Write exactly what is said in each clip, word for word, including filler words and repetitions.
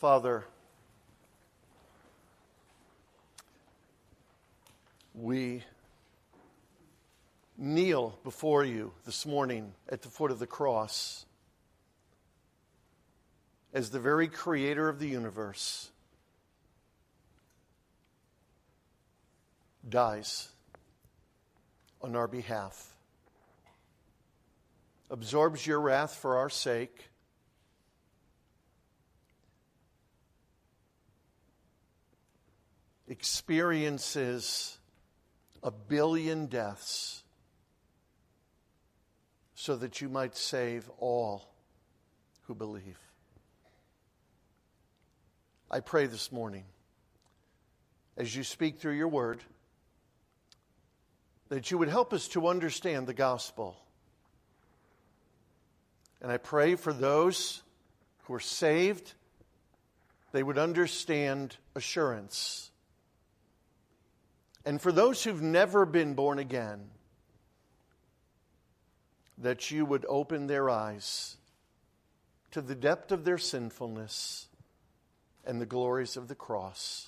Father, we kneel before you this morning at the foot of the cross as the very creator of the universe dies on our behalf, absorbs your wrath for our sake, experiences a billion deaths so that you might save all who believe. I pray this morning, as you speak through your word, that you would help us to understand the gospel. And I pray for those who are saved, they would understand assurance. And for those who've never been born again, that you would open their eyes to the depth of their sinfulness and the glories of the cross.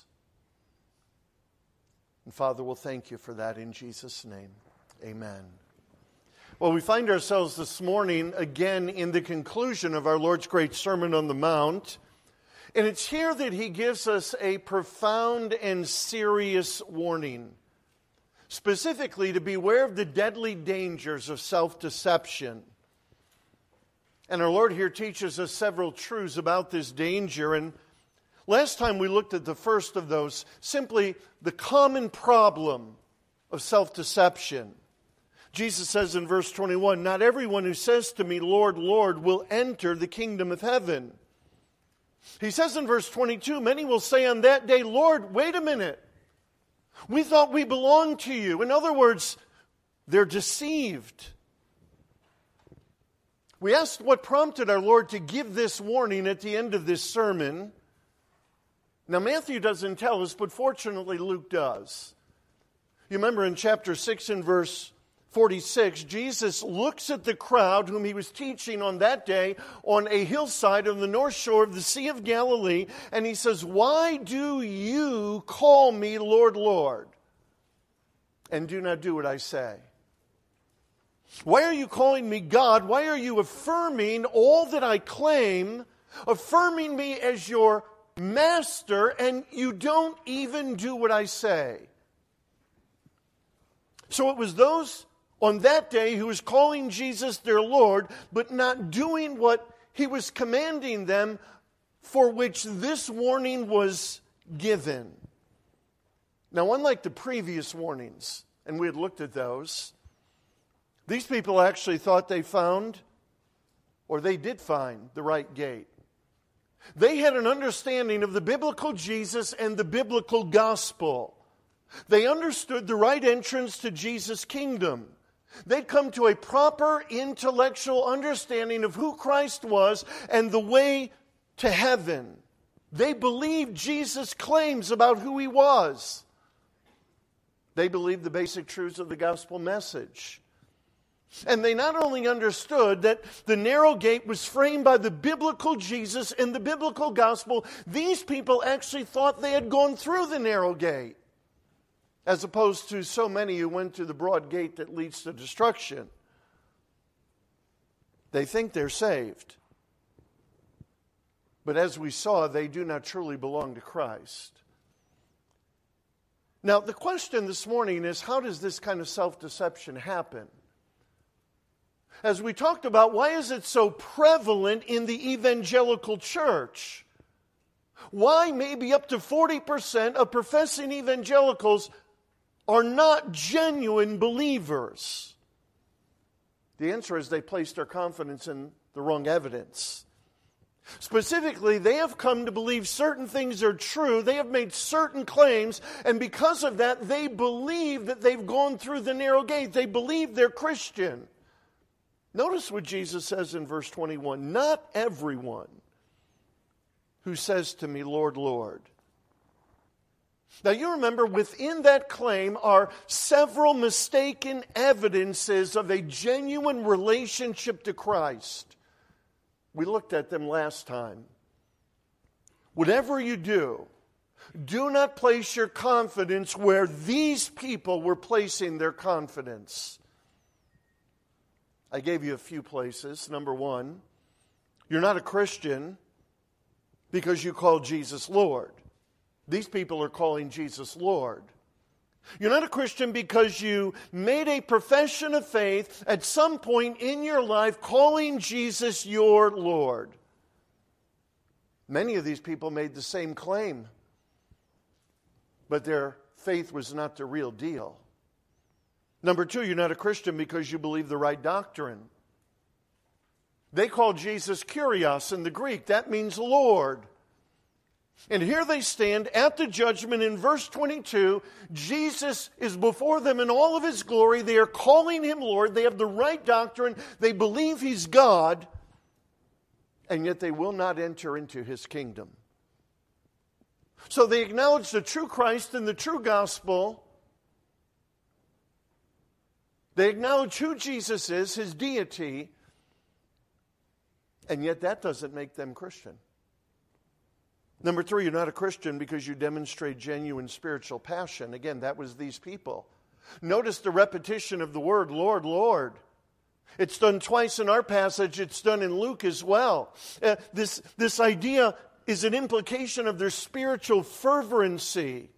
And Father, we'll thank you for that in Jesus' name. Amen. Well, we find ourselves this morning again in the conclusion of our Lord's great Sermon on the Mount. And it's here that he gives us a profound and serious warning. Specifically, to beware of the deadly dangers of self-deception. And our Lord here teaches us several truths about this danger. And last time we looked at the first of those, simply the common problem of self-deception. Jesus says in verse twenty-one, "Not everyone who says to me, 'Lord, Lord,' will enter the kingdom of heaven." He says in verse twenty-two, "Many will say on that day, 'Lord, wait a minute. We thought we belonged to you.'" In other words, they're deceived. We asked what prompted our Lord to give this warning at the end of this sermon. Now, Matthew doesn't tell us, but fortunately Luke does. You remember in chapter six and verse forty-six, Jesus looks at the crowd whom he was teaching on that day on a hillside on the north shore of the Sea of Galilee, and he says, "Why do you call me Lord, Lord, and do not do what I say? Why are you calling me God? Why are you affirming all that I claim, affirming me as your master, and you don't even do what I say?" So it was those on that day who was calling Jesus their Lord, but not doing what he was commanding them, for which this warning was given. Now, unlike the previous warnings, and we had looked at those, these people actually thought they found, or they did find, the right gate. They had an understanding of the biblical Jesus and the biblical gospel. They understood the right entrance to Jesus' kingdom. They'd come to a proper intellectual understanding of who Christ was and the way to heaven. They believed Jesus' claims about who he was. They believed the basic truths of the gospel message. And they not only understood that the narrow gate was framed by the biblical Jesus and the biblical gospel, these people actually thought they had gone through the narrow gate, as opposed to so many who went through the broad gate that leads to destruction. They think they're saved. But as we saw, they do not truly belong to Christ. Now, the question this morning is, how does this kind of self-deception happen? As we talked about, why is it so prevalent in the evangelical church? Why maybe up to forty percent of professing evangelicals are not genuine believers? The answer is they placed their confidence in the wrong evidence. Specifically, they have come to believe certain things are true. They have made certain claims, and because of that, they believe that they've gone through the narrow gate. They believe they're Christian. Notice what Jesus says in verse twenty-one. "Not everyone who says to me, 'Lord, Lord.'" Now you remember within that claim are several mistaken evidences of a genuine relationship to Christ. We looked at them last time. whatever you do, do not place your confidence where these people were placing their confidence. I gave you a few places. Number one, you're not a Christian because you call Jesus Lord. These people are calling Jesus Lord. You're not a Christian because you made a profession of faith at some point in your life calling Jesus your Lord. Many of these people made the same claim, but their faith was not the real deal. Number two, you're not a Christian because you believe the right doctrine. They call Jesus Kyrios in the Greek. That means Lord. And here they stand at the judgment in verse twenty-two. Jesus is before them in all of his glory. They are calling him Lord. They have the right doctrine. They believe he's God. And yet they will not enter into his kingdom. So they acknowledge the true Christ and the true gospel. They acknowledge who Jesus is, his deity. And yet that doesn't make them Christian. Number three, you're not a Christian because you demonstrate genuine spiritual passion. Again, that was these people. Notice the repetition of the word, Lord, Lord. It's done twice in our passage. It's done in Luke as well. Uh, this, this idea is an implication of their spiritual fervency.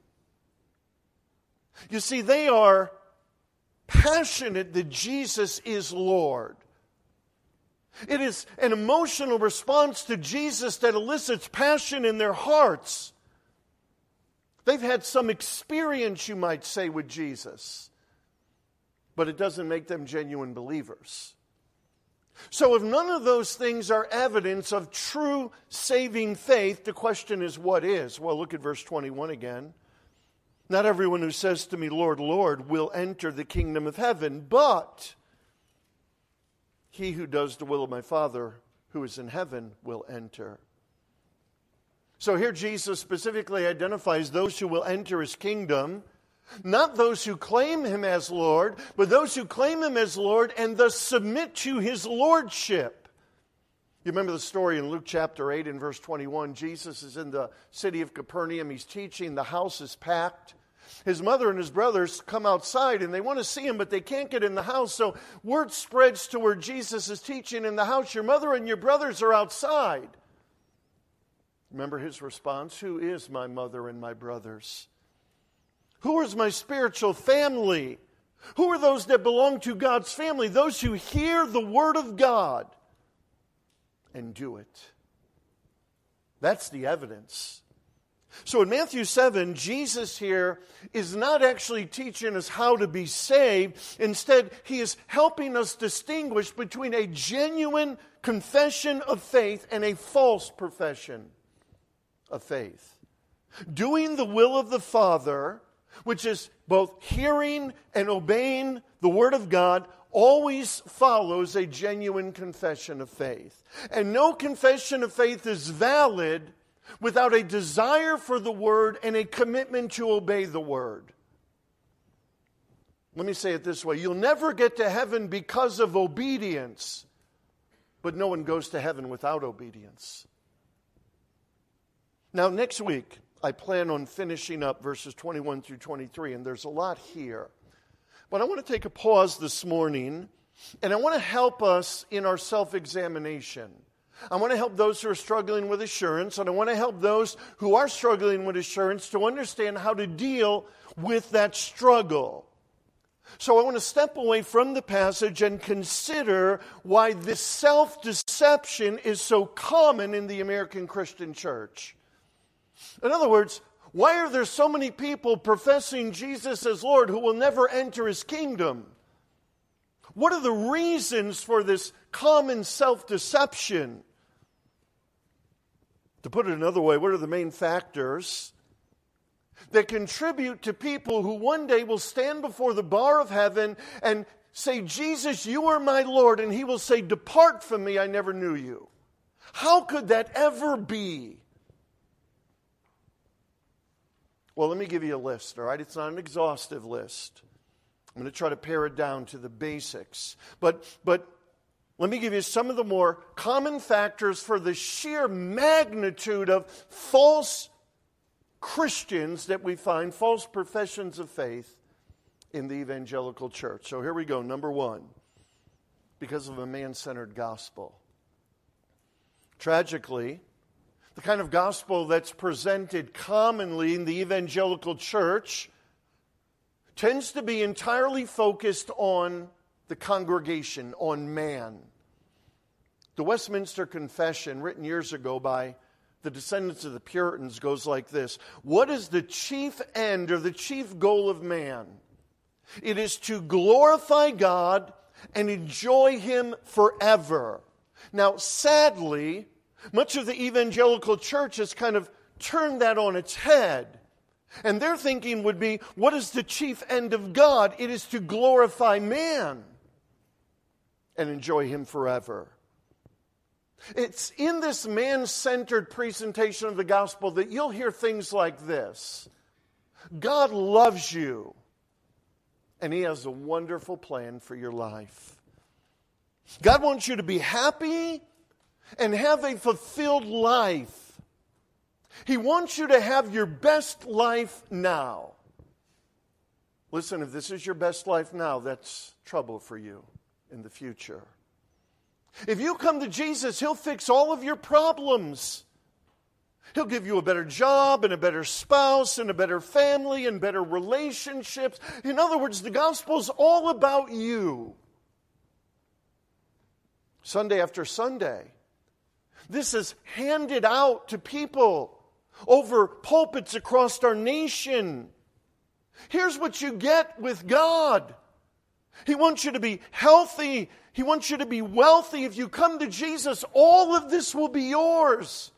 You see, they are passionate that Jesus is Lord. It is an emotional response to Jesus that elicits passion in their hearts. They've had some experience, you might say, with Jesus, but it doesn't make them genuine believers. So if none of those things are evidence of true saving faith, the question is, what is? Well, look at verse twenty-one again. Not everyone who says to me, Lord, Lord, will enter the kingdom of heaven, but he who does the will of my Father who is in heaven will enter. So here Jesus specifically identifies those who will enter his kingdom, not those who claim him as Lord, but those who claim him as Lord and thus submit to his lordship. You remember the story in Luke chapter eight and verse twenty-one. Jesus is in the city of Capernaum. He's teaching. The house is packed. His mother and his brothers come outside and they want to see him, but they can't get in the house. So word spreads to where Jesus is teaching in the house. Your mother and your brothers are outside. Remember his response? Who is my mother and my brothers? Who is my spiritual family? Who are those that belong to God's family? Those who hear the word of God and do it. That's the evidence. So in Matthew seven, Jesus here is not actually teaching us how to be saved. Instead, he is helping us distinguish between a genuine confession of faith and a false profession of faith. Doing the will of the Father, which is both hearing and obeying the Word of God, always follows a genuine confession of faith. And no confession of faith is valid without a desire for the Word and a commitment to obey the Word. Let me say it this way. You'll never get to heaven because of obedience, but no one goes to heaven without obedience. Now, next week, I plan on finishing up verses twenty-one through twenty-three, and there's a lot here. But I want to take a pause this morning, and I want to help us in our self-examination. I want to help those who are struggling with assurance, and I want to help those who are struggling with assurance to understand how to deal with that struggle. So I want to step away from the passage and consider why this self-deception is so common in the American Christian church. In other words, why are there so many people professing Jesus as Lord who will never enter his kingdom? What are the reasons for this common self-deception? To put it another way, what are the main factors that contribute to people who one day will stand before the bar of heaven and say, Jesus, you are my Lord, and he will say, depart from me, I never knew you. How could that ever be? Well, let me give you a list, all right? It's not an exhaustive list. I'm going to try to pare it down to the basics. But, but let me give you some of the more common factors for the sheer magnitude of false Christians that we find, false professions of faith in the evangelical church. So here we go. Number one, because of a man-centered gospel. Tragically, the kind of gospel that's presented commonly in the evangelical church tends to be entirely focused on the congregation, on man. The Westminster Confession, written years ago by the descendants of the Puritans, goes like this. What is the chief end or the chief goal of man? It is to glorify God and enjoy Him forever. Now, sadly, much of the evangelical church has kind of turned that on its head. And their thinking would be, what is the chief end of God? It is to glorify man and enjoy Him forever. It's in this man-centered presentation of the gospel that you'll hear things like this. God loves you, and He has a wonderful plan for your life. God wants you to be happy and have a fulfilled life. He wants you to have your best life now. Listen, if this is your best life now, that's trouble for you in the future. If you come to Jesus, He'll fix all of your problems. He'll give you a better job and a better spouse and a better family and better relationships. In other words, the gospel's all about you. Sunday after Sunday, this is handed out to people over pulpits across our nation. Here's what you get with God. He wants you to be healthy. He wants you to be wealthy. If you come to Jesus, all of this will be yours.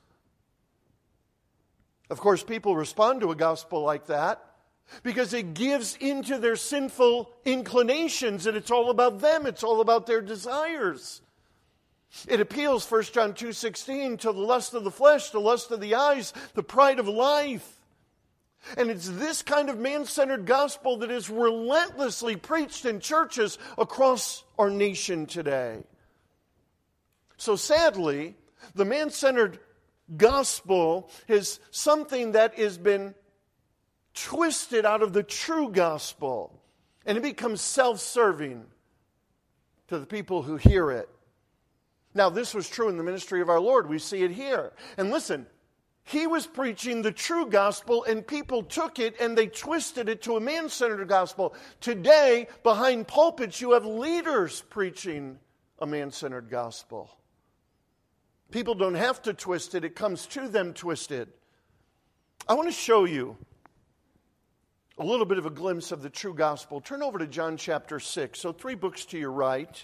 Of course, people respond to a gospel like that because it gives into their sinful inclinations, and it's all about them. It's all about their desires. It appeals, First John two sixteen, to the lust of the flesh, the lust of the eyes, the pride of life. And it's this kind of man-centered gospel that is relentlessly preached in churches across our nation today. So sadly, the man-centered gospel is something that has been twisted out of the true gospel. And it becomes self-serving to the people who hear it. Now, this was true in the ministry of our Lord. We see it here. And listen, He was preaching the true gospel, and people took it and they twisted it to a man-centered gospel. Today, behind pulpits, you have leaders preaching a man-centered gospel. People don't have to twist it. It comes to them twisted. I want to show you a little bit of a glimpse of the true gospel. Turn over to John chapter six. So three books to your right.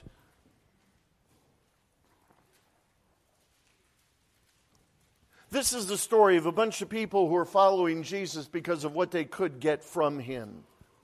This is the story of a bunch of people who are following Jesus because of what they could get from Him.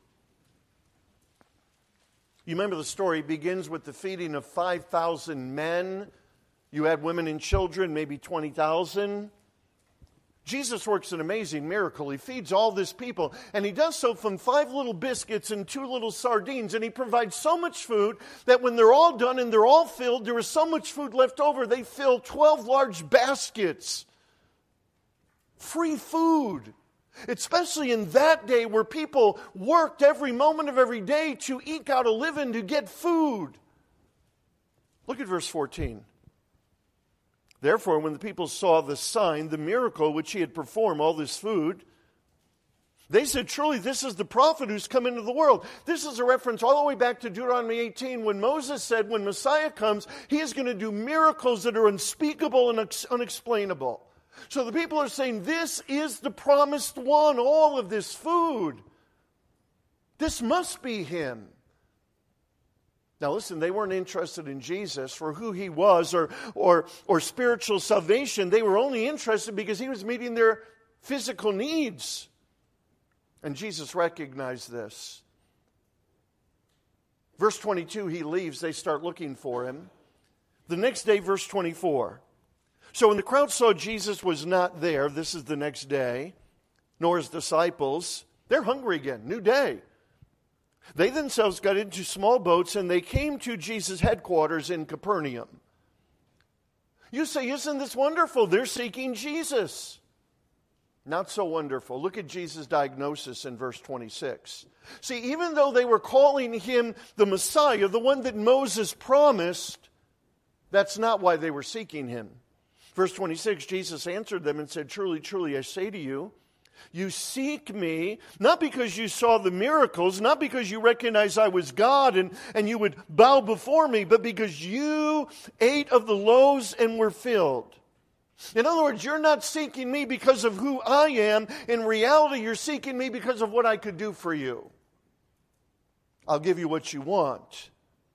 You remember the story begins with the feeding of five thousand men. You had women and children, maybe twenty thousand. Jesus works an amazing miracle. He feeds all this people, and He does so from five little biscuits and two little sardines, and He provides so much food that when they're all done and they're all filled, there is so much food left over, they fill twelve large baskets. Free food, especially in that day where people worked every moment of every day to eke out a living, to get food. Look at verse fourteen. Therefore, when the people saw the sign, the miracle which He had performed, all this food, they said, truly, this is the prophet who's come into the world. This is a reference all the way back to Deuteronomy eighteen, when Moses said, when Messiah comes, He is going to do miracles that are unspeakable and unexplainable. So the people are saying, this is the promised one, all of this food. This must be Him. Now listen, they weren't interested in Jesus for who He was or, or, or spiritual salvation. They were only interested because He was meeting their physical needs. And Jesus recognized this. Verse twenty-two, He leaves. They start looking for Him. The next day, verse twenty-four. So when the crowd saw Jesus was not there, this is the next day, nor His disciples, they're hungry again, new day. They themselves got into small boats and they came to Jesus' headquarters in Capernaum. You say, isn't this wonderful? They're seeking Jesus. Not so wonderful. Look at Jesus' diagnosis in verse twenty-six. See, even though they were calling him the Messiah, the one that Moses promised, that's not why they were seeking him. Verse twenty-six, Jesus answered them and said, truly, truly, I say to you, you seek me, not because you saw the miracles, not because you recognize I was God and, and you would bow before me, but because you ate of the loaves and were filled. In other words, you're not seeking me because of who I am. In reality, you're seeking me because of what I could do for you. I'll give you what you want.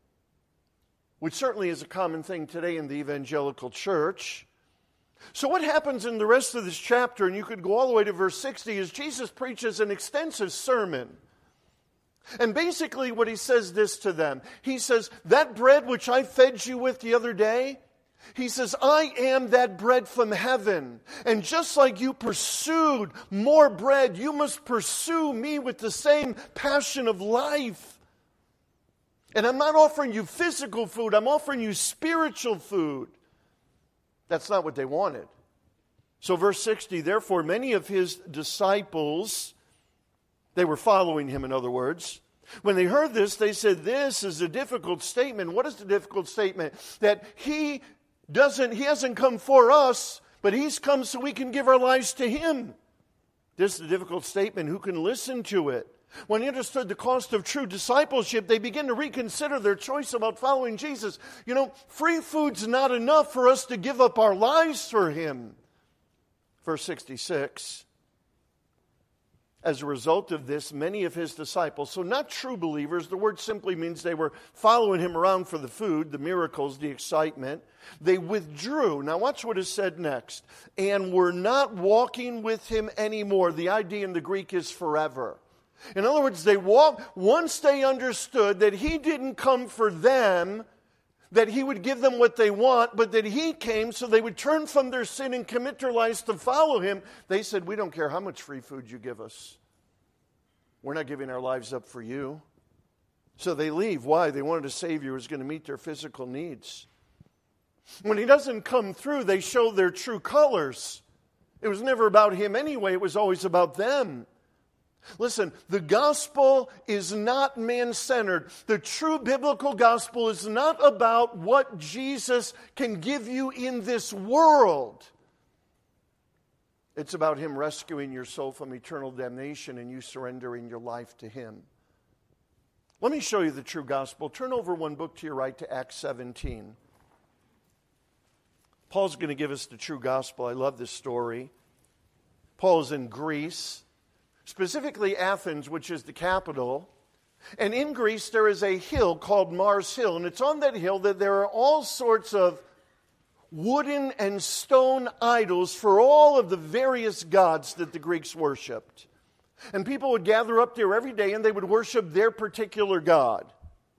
Which certainly is a common thing today in the evangelical church. So what happens in the rest of this chapter, and you could go all the way to verse sixty, is Jesus preaches an extensive sermon. And basically what he says this to them. He says, that bread which I fed you with the other day, he says, I am that bread from heaven. And just like you pursued more bread, you must pursue me with the same passion of life. And I'm not offering you physical food, I'm offering you spiritual food. That's not what they wanted. So verse sixty, therefore many of his disciples, they were following him in other words, when they heard this, they said, this is a difficult statement. What is the difficult statement? That he doesn't, he hasn't come for us, but he's come so we can give our lives to him. This is a difficult statement. Who can listen to it? When they understood the cost of true discipleship, they begin to reconsider their choice about following Jesus. You know, free food's not enough for us to give up our lives for him. Verse sixty-six. As a result of this, many of his disciples, so not true believers, the word simply means they were following him around for the food, the miracles, the excitement. They withdrew. Now watch what is said next. And were not walking with him anymore. The idea in the Greek is forever. In other words, they walked, once they understood that he didn't come for them, that he would give them what they want, but that he came so they would turn from their sin and commit their lives to follow him, they said, we don't care how much free food you give us. We're not giving our lives up for you. So they leave. Why? They wanted a Savior who was going to meet their physical needs. When he doesn't come through, they show their true colors. It was never about him anyway. It was always about them. Listen, the gospel is not man-centered. The true biblical gospel is not about what Jesus can give you in this world. It's about him rescuing your soul from eternal damnation and you surrendering your life to him. Let me show you the true gospel. Turn over one book to your right to Acts seventeen. Paul's going to give us the true gospel. I love this story. Paul is in Greece. Specifically Athens, which is the capital. And in Greece there is a hill called Mars Hill. And it's on that hill that there are all sorts of wooden and stone idols for all of the various gods that the Greeks worshipped. And people would gather up there every day and they would worship their particular god.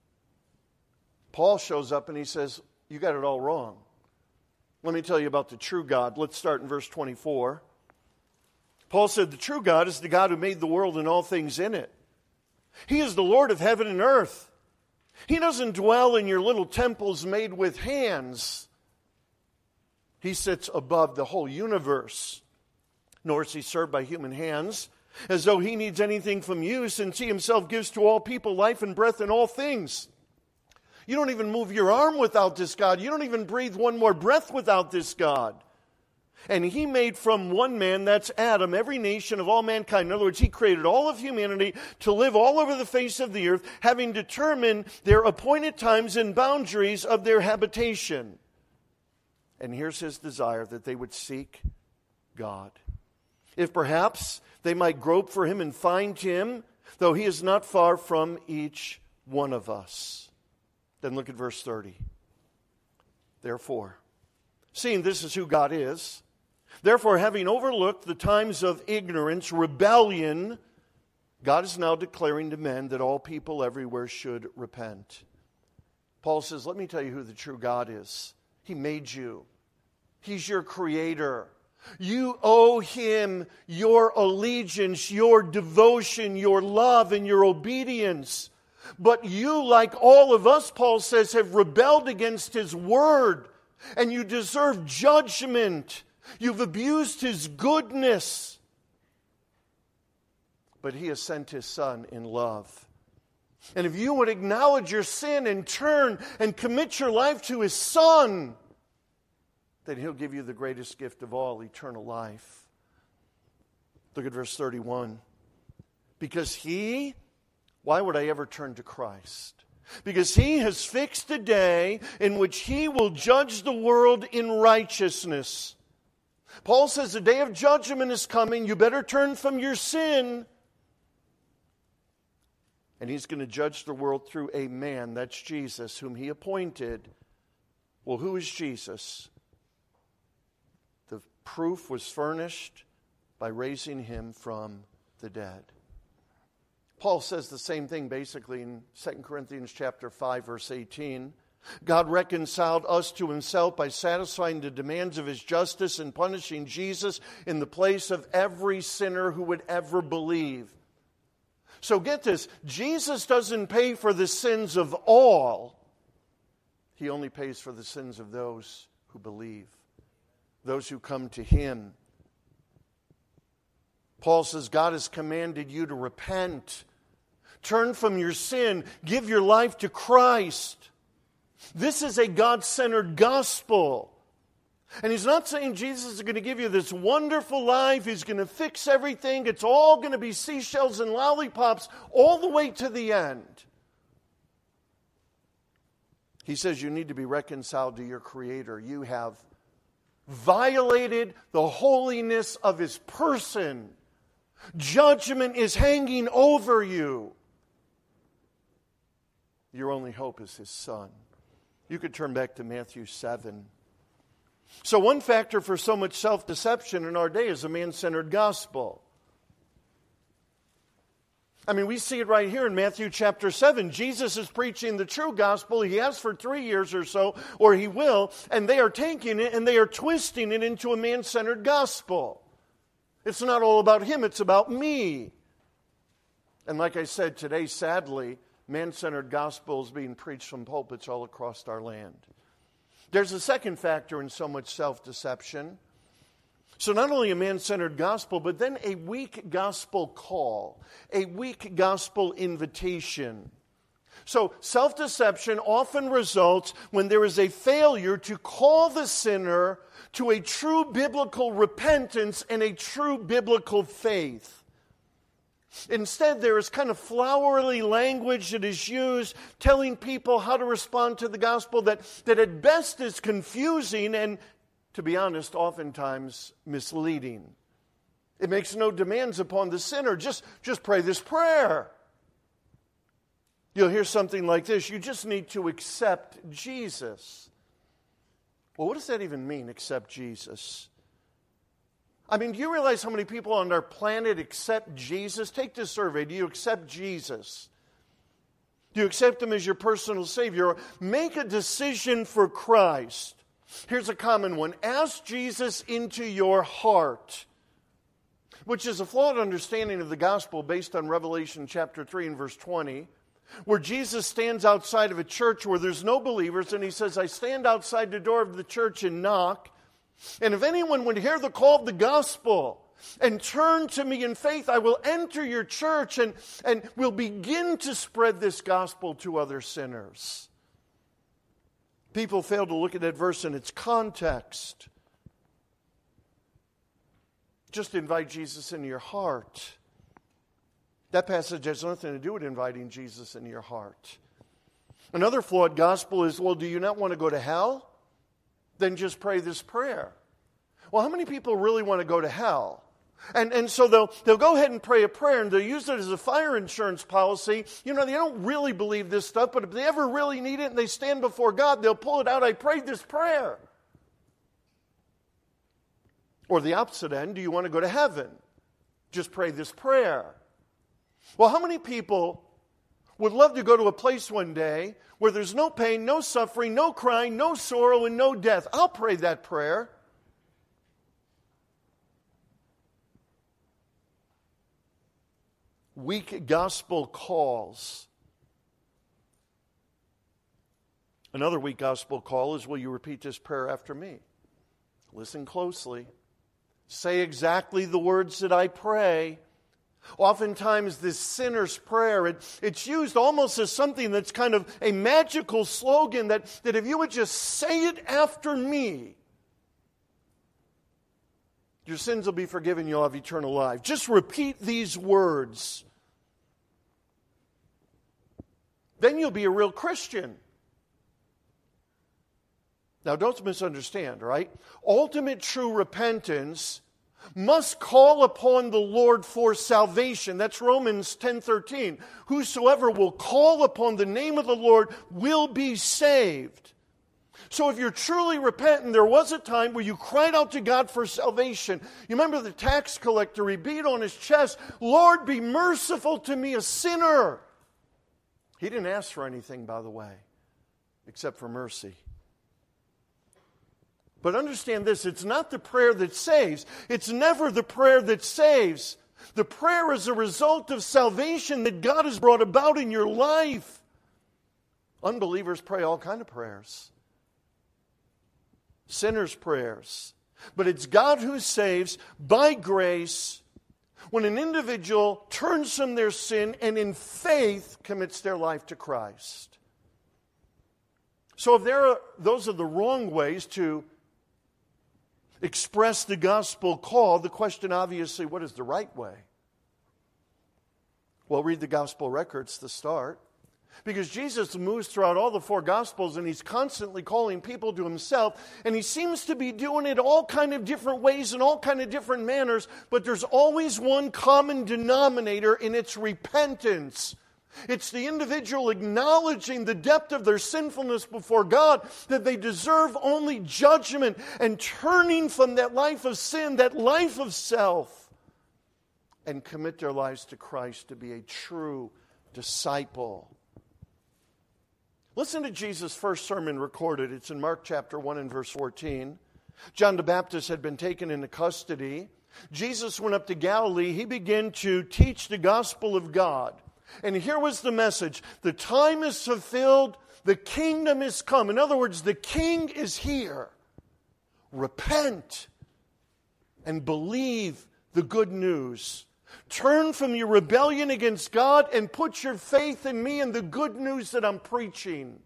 Paul shows up and he says, you got it all wrong. Let me tell you about the true God. Let's start in verse twenty-four. Paul said, the true God is the God who made the world and all things in it. He is the Lord of heaven and earth. He doesn't dwell in your little temples made with hands. He sits above the whole universe. Nor is he served by human hands, as though he needs anything from you, since he himself gives to all people life and breath and all things. You don't even move your arm without this God. You don't even breathe one more breath without this God. And he made from one man, that's Adam, every nation of all mankind. In other words, he created all of humanity to live all over the face of the earth, having determined their appointed times and boundaries of their habitation. And here's his desire, that they would seek God. If perhaps they might grope for him and find him, though he is not far from each one of us. Then look at verse thirty. Therefore, seeing this is who God is, therefore, having overlooked the times of ignorance, rebellion, God is now declaring to men that all people everywhere should repent. Paul says, let me tell you who the true God is. He made you. He's your creator. You owe him your allegiance, your devotion, your love, and your obedience. But you, like all of us, Paul says, have rebelled against His word, and you deserve judgment. You've abused His goodness. But He has sent His Son in love. And if you would acknowledge your sin and turn and commit your life to His Son, then He'll give you the greatest gift of all, eternal life. Look at verse thirty-one. Because He, why would I ever turn to Christ? Because He has fixed a day in which He will judge the world in righteousness. Paul says the day of judgment is coming. You better turn from your sin. And He's going to judge the world through a man, that's Jesus, whom He appointed. Well, who is Jesus? The proof was furnished by raising Him from the dead. Paul says the same thing basically in Second Corinthians chapter five, verse eighteen. God reconciled us to Himself by satisfying the demands of His justice and punishing Jesus in the place of every sinner who would ever believe. So get this, Jesus doesn't pay for the sins of all. He only pays for the sins of those who believe, those who come to Him. Paul says God has commanded you to repent. Turn from your sin. Give your life to Christ. This is a God-centered gospel. And He's not saying Jesus is going to give you this wonderful life. He's going to fix everything. It's all going to be seashells and lollipops all the way to the end. He says you need to be reconciled to your Creator. You have violated the holiness of His person. Judgment is hanging over you. Your only hope is His Son. You could turn back to Matthew seven. So one factor for so much self-deception in our day is a man-centered gospel. I mean, we see it right here in Matthew chapter seven. Jesus is preaching the true gospel. He has for three years or so, or He will, and they are taking it and they are twisting it into a man-centered gospel. It's not all about Him, it's about me. And like I said, today, sadly, man-centered gospel is being preached from pulpits all across our land. There's a second factor in so much self-deception. So not only a man-centered gospel, but then a weak gospel call, a weak gospel invitation. So self-deception often results when there is a failure to call the sinner to a true biblical repentance and a true biblical faith. Instead, there is kind of flowery language that is used telling people how to respond to the gospel that, that at best is confusing and, to be honest, oftentimes misleading. It makes no demands upon the sinner. Just, just pray this prayer. You'll hear something like this. You just need to accept Jesus. Well, what does that even mean, accept Jesus? I mean, do you realize how many people on our planet accept Jesus? Take this survey. Do you accept Jesus? Do you accept Him as your personal Savior? Make a decision for Christ. Here's a common one. Ask Jesus into your heart, which is a flawed understanding of the gospel based on Revelation chapter three and verse twenty, where Jesus stands outside of a church where there's no believers, and He says, I stand outside the door of the church and knock. And if anyone would hear the call of the gospel and turn to me in faith, I will enter your church and, and will begin to spread this gospel to other sinners. People fail to look at that verse in its context. Just invite Jesus into your heart. That passage has nothing to do with inviting Jesus into your heart. Another flawed gospel is, well, do you not want to go to hell? Then just pray this prayer. Well, how many people really want to go to hell? And, and so they'll, they'll go ahead and pray a prayer, and they'll use it as a fire insurance policy. You know, they don't really believe this stuff, but if they ever really need it and they stand before God, they'll pull it out. I prayed this prayer. Or the opposite end, do you want to go to heaven? Just pray this prayer. Well, how many people would love to go to a place one day where there's no pain, no suffering, no crying, no sorrow, and no death? I'll pray that prayer. Weak gospel calls Another weak gospel call is, will you repeat this prayer after me? Listen closely. Say exactly the words that I pray. Oftentimes this sinner's prayer, it, it's used almost as something that's kind of a magical slogan that, that if you would just say it after me, your sins will be forgiven, you'll have eternal life. Just repeat these words. Then you'll be a real Christian. Now don't misunderstand, right? Ultimate true repentance must call upon the Lord for salvation. That's Romans ten thirteen. Whosoever will call upon the name of the Lord will be saved. So if you're truly repentant, there was a time where you cried out to God for salvation. You remember the tax collector, he beat on his chest, Lord, be merciful to me, a sinner. He didn't ask for anything, by the way, except for mercy. But understand this, it's not the prayer that saves. It's never the prayer that saves. The prayer is a result of salvation that God has brought about in your life. Unbelievers pray all kinds of prayers. Sinners' prayers. But it's God who saves by grace when an individual turns from their sin and in faith commits their life to Christ. So if there are, those are the wrong ways to express the gospel call, the question obviously, what is the right way? Well, read the gospel records to start. Because Jesus moves throughout all the four gospels and he's constantly calling people to himself, and he seems to be doing it all kind of different ways and all kind of different manners, but there's always one common denominator, and it's repentance. It's the individual acknowledging the depth of their sinfulness before God, that they deserve only judgment, and turning from that life of sin, that life of self, and commit their lives to Christ to be a true disciple. Listen to Jesus' first sermon recorded. It's in Mark chapter one and verse fourteen. John the Baptist had been taken into custody. Jesus went up to Galilee. He began to teach the gospel of God. And here was the message. The time is fulfilled. The kingdom is come. In other words, the king is here. Repent and believe the good news. Turn from your rebellion against God and put your faith in me and the good news that I'm preaching.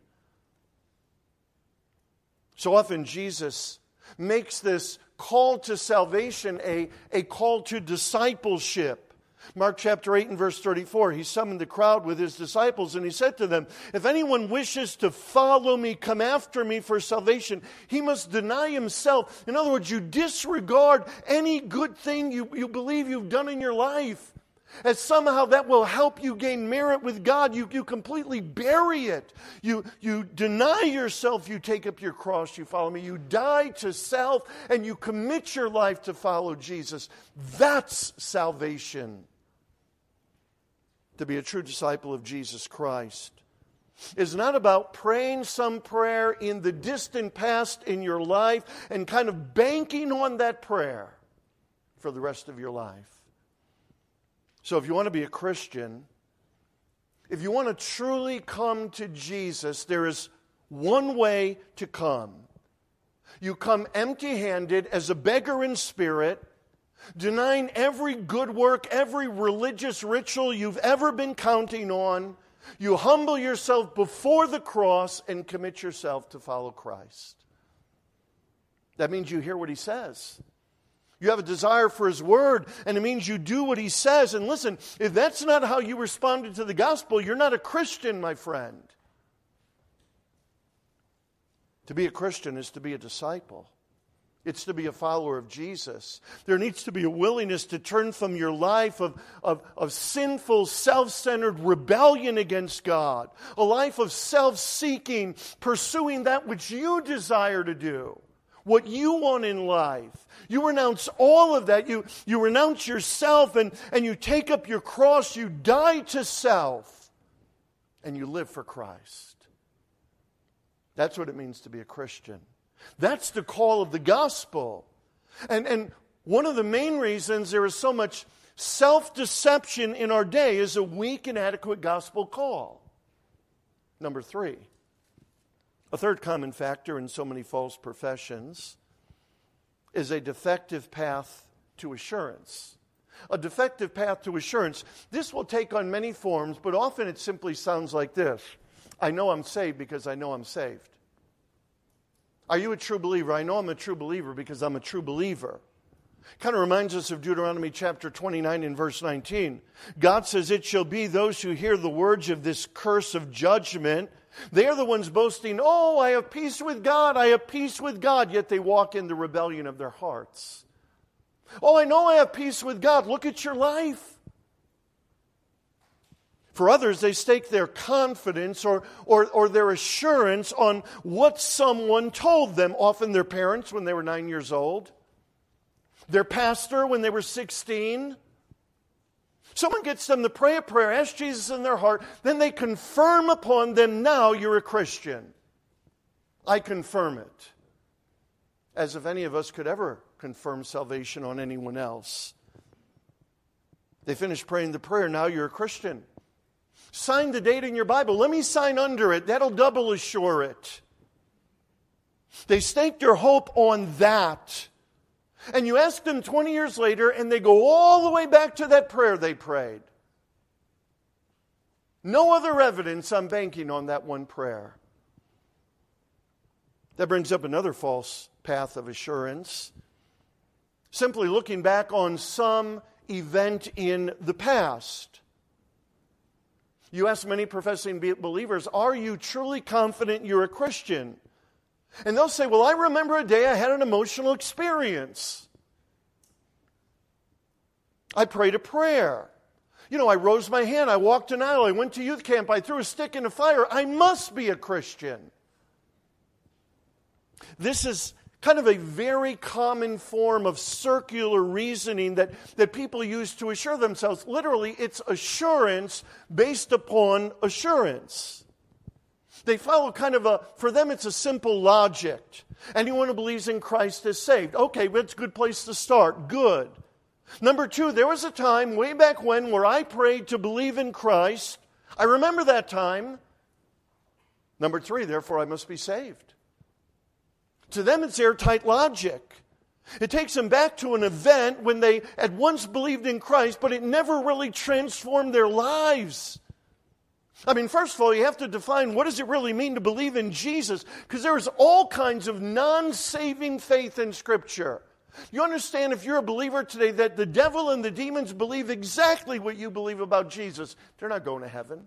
So often Jesus makes this call to salvation a, a call to discipleship. Mark chapter eight and verse thirty-four, he summoned the crowd with his disciples and he said to them, if anyone wishes to follow me, come after me for salvation, he must deny himself. In other words, you disregard any good thing you, you believe you've done in your life, as somehow that will help you gain merit with God. You, you completely bury it. You, you deny yourself, you take up your cross, you follow me. You die to self and you commit your life to follow Jesus. That's salvation. To be a true disciple of Jesus Christ is not about praying some prayer in the distant past in your life and kind of banking on that prayer for the rest of your life. So if you want to be a Christian, if you want to truly come to Jesus, there is one way to come. You come empty-handed as a beggar in spirit, denying every good work, every religious ritual you've ever been counting on. You humble yourself before the cross and commit yourself to follow Christ. That means you hear what he says. You have a desire for his word, and it means you do what he says. And listen, if that's not how you responded to the gospel, you're not a Christian, my friend. To be a Christian is to be a disciple. It's to be a follower of Jesus. There needs to be a willingness to turn from your life of, of, of sinful, self-centered rebellion against God, a life of self-seeking, pursuing that which you desire to do, what you want in life. You renounce all of that. You, you renounce yourself and, and you take up your cross. You die to self and you live for Christ. That's what it means to be a Christian. That's the call of the gospel. And, and one of the main reasons there is so much self-deception in our day is a weak and inadequate gospel call. Number three, A third common factor in so many false professions is a defective path to assurance. A defective path to assurance. This will take on many forms, but often it simply sounds like this. I know I'm saved because I know I'm saved. Are you a true believer? I know I'm a true believer because I'm a true believer. Kind of reminds us of Deuteronomy chapter twenty-nine and verse nineteen. God says, it shall be those who hear the words of this curse of judgment. They are the ones boasting, oh, I have peace with God, I have peace with God, yet they walk in the rebellion of their hearts. Oh, I know I have peace with God. Look at your life. For others, they stake their confidence or, or, or their assurance on what someone told them, often their parents when they were nine years old, their pastor when they were sixteen. Someone gets them to pray a prayer, ask Jesus in their heart, then they confirm upon them, now you're a Christian. I confirm it. As if any of us could ever confirm salvation on anyone else. They finish praying the prayer, now you're a Christian. Sign the date in your Bible. Let me sign under it. That'll double assure it. They stake their hope on that. And you ask them twenty years later, and they go all the way back to that prayer they prayed. No other evidence, I'm banking on that one prayer. That brings up another false path of assurance. Simply looking back on some event in the past. You ask many professing believers, are you truly confident you're a Christian? And they'll say, well, I remember a day I had an emotional experience. I prayed a prayer. You know, I rose my hand, I walked an aisle, I went to youth camp, I threw a stick in a fire. I must be a Christian. This is kind of a very common form of circular reasoning that, that people use to assure themselves. Literally, it's assurance based upon assurance. They follow kind of a, for them it's a simple logic. Anyone who believes in Christ is saved. Okay, that's a good place to start. Good. Number two, there was a time way back when where I prayed to believe in Christ. I remember that time. Number three, therefore I must be saved. To them it's airtight logic. It takes them back to an event when they had once believed in Christ, but it never really transformed their lives. I mean, first of all, you have to define what does it really mean to believe in Jesus, because there's all kinds of non-saving faith in Scripture. You understand, if you're a believer today, that the devil and the demons believe exactly what you believe about Jesus. They're not going to heaven.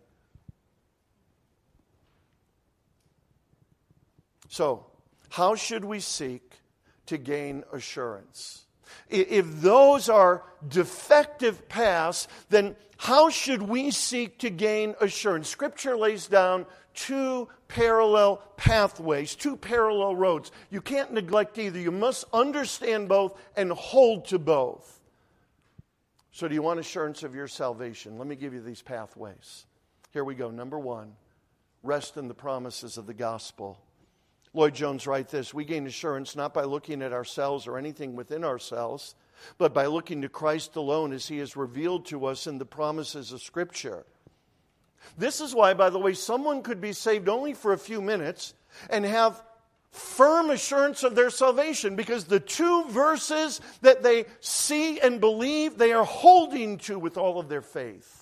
So, how should we seek to gain assurance? If those are defective paths, then how should we seek to gain assurance? Scripture lays down two parallel pathways, two parallel roads. You can't neglect either. You must understand both and hold to both. So do you want assurance of your salvation? Let me give you these pathways. Here we go. Number one, rest in the promises of the gospel. Lloyd Jones writes this, we gain assurance not by looking at ourselves or anything within ourselves, but by looking to Christ alone as He is revealed to us in the promises of Scripture. This is why, by the way, someone could be saved only for a few minutes and have firm assurance of their salvation, because the two verses that they see and believe, they are holding to with all of their faith.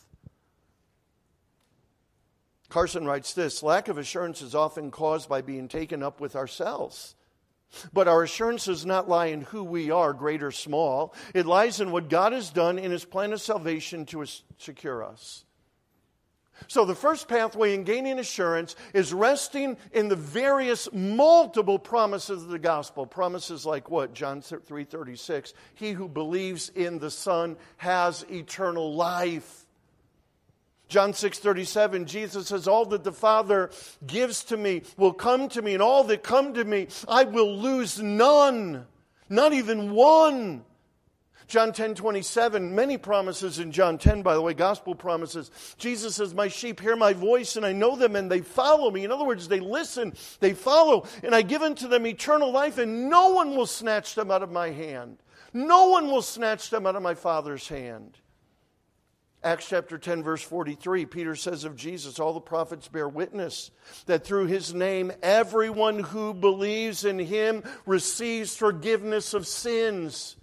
Carson writes this, lack of assurance is often caused by being taken up with ourselves. But our assurance does not lie in who we are, great or small. It lies in what God has done in His plan of salvation to secure us. So the first pathway in gaining assurance is resting in the various multiple promises of the gospel. Promises like what? John three thirty-six. He who believes in the Son has eternal life. John six thirty-seven, Jesus says, all that the Father gives to me will come to me, and all that come to me, I will lose none, not even one. John ten twenty-seven, many promises in John ten, by the way, gospel promises. Jesus says, my sheep hear my voice, and I know them, and they follow me. In other words, they listen, they follow, and I give unto them eternal life, and no one will snatch them out of my hand. No one will snatch them out of my Father's hand. Acts chapter ten, verse forty-three, Peter says of Jesus, all the prophets bear witness that through his name, everyone who believes in him receives forgiveness of sins.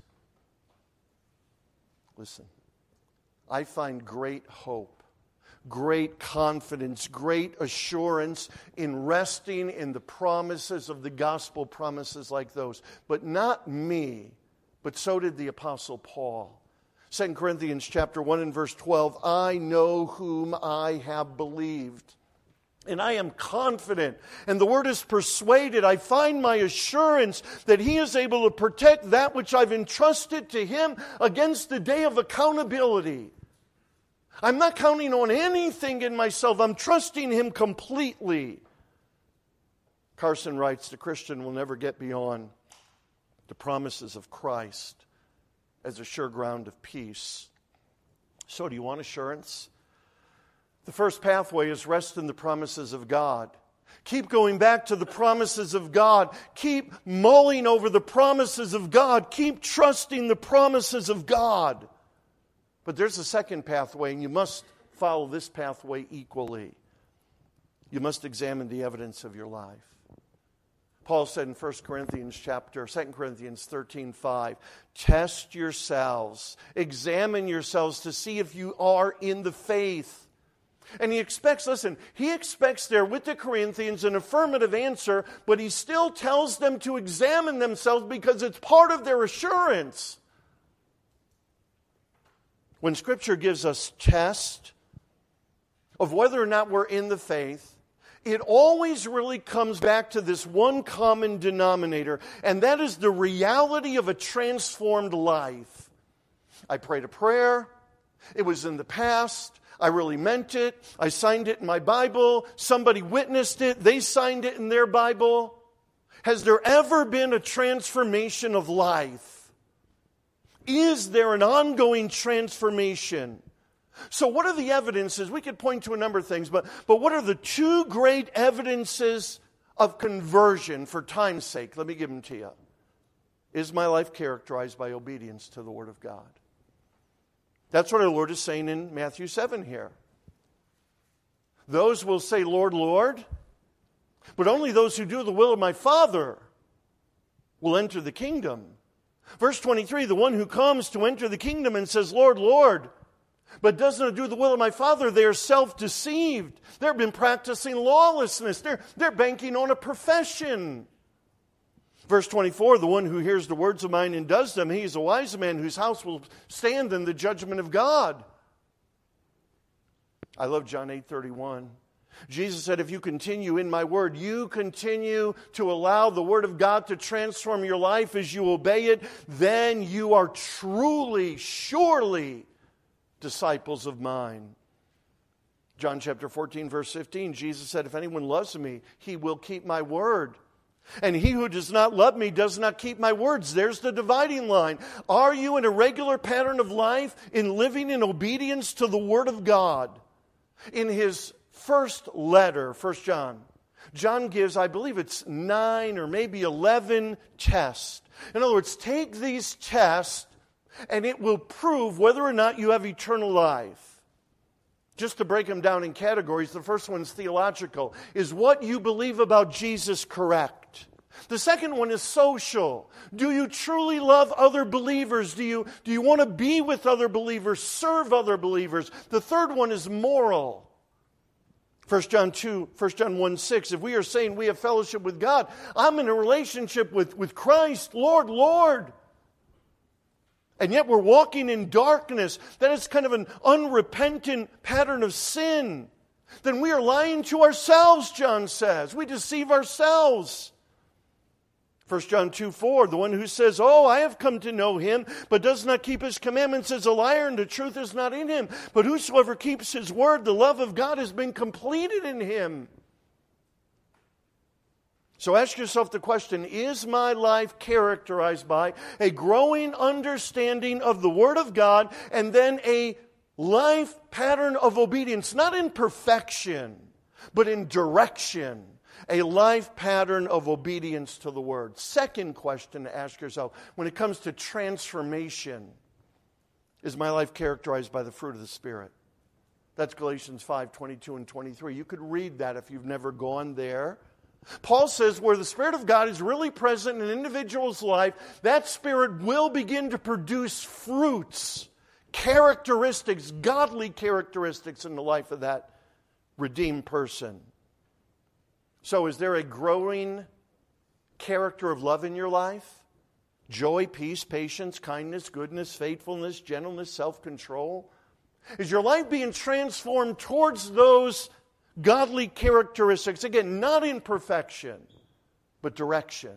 Listen, I find great hope, great confidence, great assurance in resting in the promises of the gospel, promises like those. But not me, but so did the Apostle Paul. Second Corinthians chapter one and verse twelve, I know whom I have believed, and I am confident, and the word is persuaded. I find my assurance that he is able to protect that which I've entrusted to him against the day of accountability. I'm not counting on anything in myself. I'm trusting him completely. Carson writes, the Christian will never get beyond the promises of Christ as a sure ground of peace. So do you want assurance? The first pathway is rest in the promises of God. Keep going back to the promises of God. Keep mulling over the promises of God. Keep trusting the promises of God. But there's a second pathway, and you must follow this pathway equally. You must examine the evidence of your life. Paul said in First Corinthians chapter, Second Corinthians thirteen five, test yourselves, examine yourselves to see if you are in the faith. And he expects, listen, he expects there with the Corinthians an affirmative answer, but he still tells them to examine themselves because it's part of their assurance. When Scripture gives us test of whether or not we're in the faith, it always really comes back to this one common denominator, and that is the reality of a transformed life. I prayed a prayer. It was in the past. I really meant it. I signed it in my Bible. Somebody witnessed it. They signed it in their Bible. Has there ever been a transformation of life? Is there an ongoing transformation? So what are the evidences? We could point to a number of things, but, but what are the two great evidences of conversion for time's sake? Let me give them to you. Is my life characterized by obedience to the Word of God? That's what our Lord is saying in Matthew seven here. Those will say, Lord, Lord, but only those who do the will of my Father will enter the kingdom. Verse twenty-three, the one who comes to enter the kingdom and says, Lord, Lord, but does not do the will of my Father, they are self-deceived. They've been practicing lawlessness. They're, they're banking on a profession. Verse twenty-four, the one who hears the words of mine and does them, he is a wise man whose house will stand in the judgment of God. I love John eight thirty-one. Jesus said, if you continue in my word, you continue to allow the word of God to transform your life as you obey it, then you are truly, surely disciples of mine. John chapter fourteen, verse fifteen, Jesus said, if anyone loves me, he will keep my word. And he who does not love me does not keep my words. There's the dividing line. Are you in a regular pattern of life in living in obedience to the Word of God? In his first letter, First John, John gives, I believe it's nine or maybe eleven tests. In other words, take these tests and it will prove whether or not you have eternal life. Just to break them down in categories, the first one's theological. Is what you believe about Jesus correct? The second one is social. Do you truly love other believers? Do you, do you want to be with other believers, serve other believers? The third one is moral. First John two, First John one six, if we are saying we have fellowship with God, I'm in a relationship with, with Christ, Lord, Lord. And yet we're walking in darkness. That is kind of an unrepentant pattern of sin. Then we are lying to ourselves, John says. We deceive ourselves. First John two four, the one who says, oh, I have come to know him, but does not keep his commandments is a liar, and the truth is not in him. But whosoever keeps his word, the love of God has been completed in him. So ask yourself the question, is my life characterized by a growing understanding of the Word of God and then a life pattern of obedience, not in perfection, but in direction, a life pattern of obedience to the Word? Second question to ask yourself, when it comes to transformation, Is my life characterized by the fruit of the Spirit? That's Galatians five, twenty-two and twenty-three. You could read that if you've never gone there. Paul says where the Spirit of God is really present in an individual's life, that Spirit will begin to produce fruits, characteristics, godly characteristics in the life of that redeemed person. So is there a growing character of love in your life? Joy, peace, patience, kindness, goodness, faithfulness, gentleness, self-control. Is your life being transformed towards those godly characteristics? Again, not in perfection, but direction.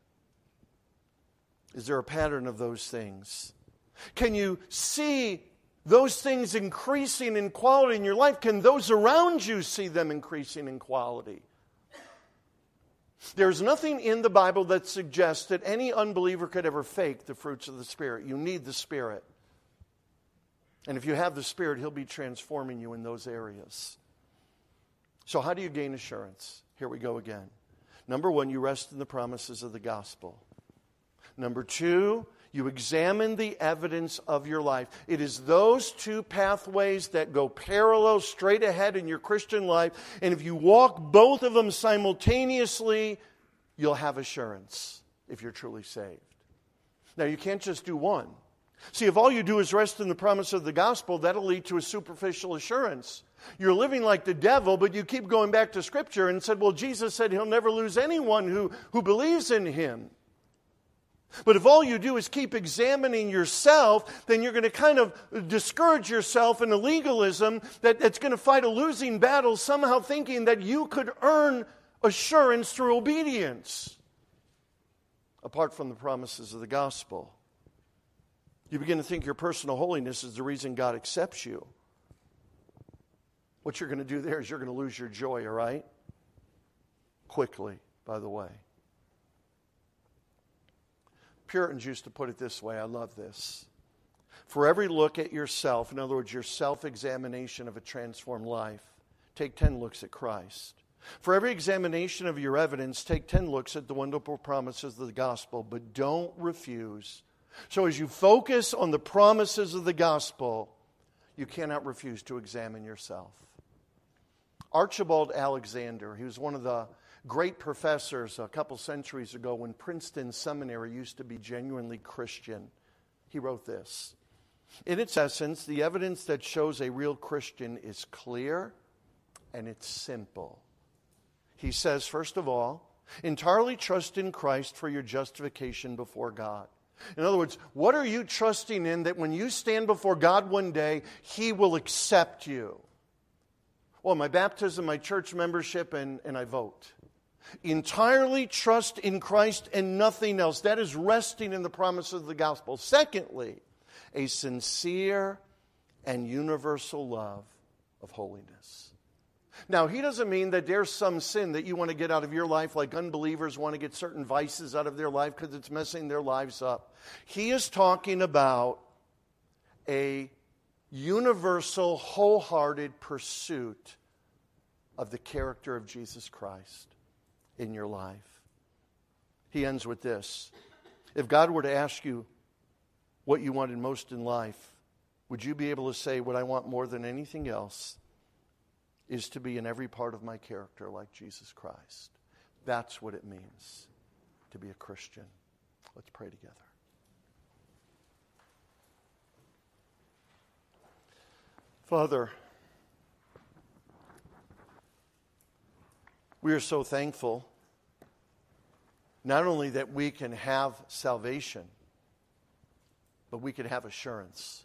Is there a pattern of those things? Can you see those things increasing in quality in your life? Can those around you see them increasing in quality? There's nothing in the Bible that suggests that any unbeliever could ever fake the fruits of the Spirit. You need the Spirit. And if you have the Spirit, He'll be transforming you in those areas. So how do you gain assurance? Here we go again. Number one, you rest in the promises of the gospel. Number two, you examine the evidence of your life. It is those two pathways that go parallel straight ahead in your Christian life. And if you walk both of them simultaneously, you'll have assurance if you're truly saved. Now, you can't just do one. See, if all you do is rest in the promise of the gospel, that'll lead to a superficial assurance. You're living like the devil, but you keep going back to Scripture and said, well, Jesus said He'll never lose anyone who, who believes in Him. But if all you do is keep examining yourself, then you're going to kind of discourage yourself in a legalism that, that's going to fight a losing battle, somehow thinking that you could earn assurance through obedience, apart from the promises of the gospel. You begin to think your personal holiness is the reason God accepts you. What you're going to do there is you're going to lose your joy, all right? Quickly, by the way. Puritans used to put it this way. I love this. For every look at yourself, in other words, your self-examination of a transformed life, take ten looks at Christ. For every examination of your evidence, take ten looks at the wonderful promises of the gospel, but don't refuse. So as you focus on the promises of the gospel, you cannot refuse to examine yourself. Archibald Alexander, he was one of the great professors a couple centuries ago when Princeton Seminary used to be genuinely Christian. He wrote this. In its essence, the evidence that shows a real Christian is clear and it's simple. He says, first of all, entirely trust in Christ for your justification before God. In other words, what are you trusting in that when you stand before God one day, He will accept you? Well, my baptism, my church membership, and, and I vote. Entirely trust in Christ and nothing else. That is resting in the promise of the gospel. Secondly, a sincere and universal love of holiness. Now, he doesn't mean that there's some sin that you want to get out of your life like unbelievers want to get certain vices out of their life because it's messing their lives up. He is talking about a universal, wholehearted pursuit of the character of Jesus Christ in your life. He ends with this. If God were to ask you what you wanted most in life, would you be able to say, what I want more than anything else is to be in every part of my character like Jesus Christ? That's what it means to be a Christian. Let's pray together. Father, we are so thankful not only that we can have salvation, but we can have assurance.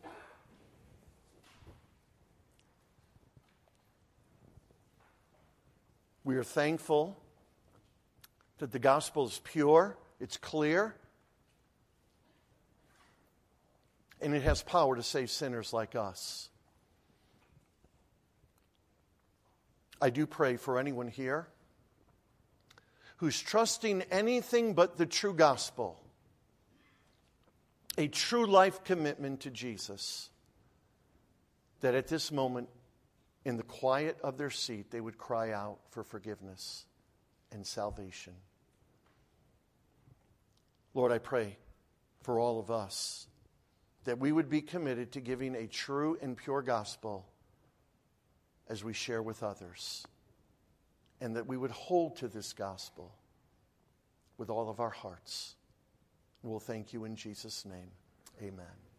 We are thankful that the gospel is pure, it's clear, and it has power to save sinners like us. I do pray for anyone here who's trusting anything but the true gospel, a true life commitment to Jesus, that at this moment, in the quiet of their seat, they would cry out for forgiveness and salvation. Lord, I pray for all of us that we would be committed to giving a true and pure gospel as we share with others, and that we would hold to this gospel with all of our hearts. We'll thank you in Jesus' name. Amen.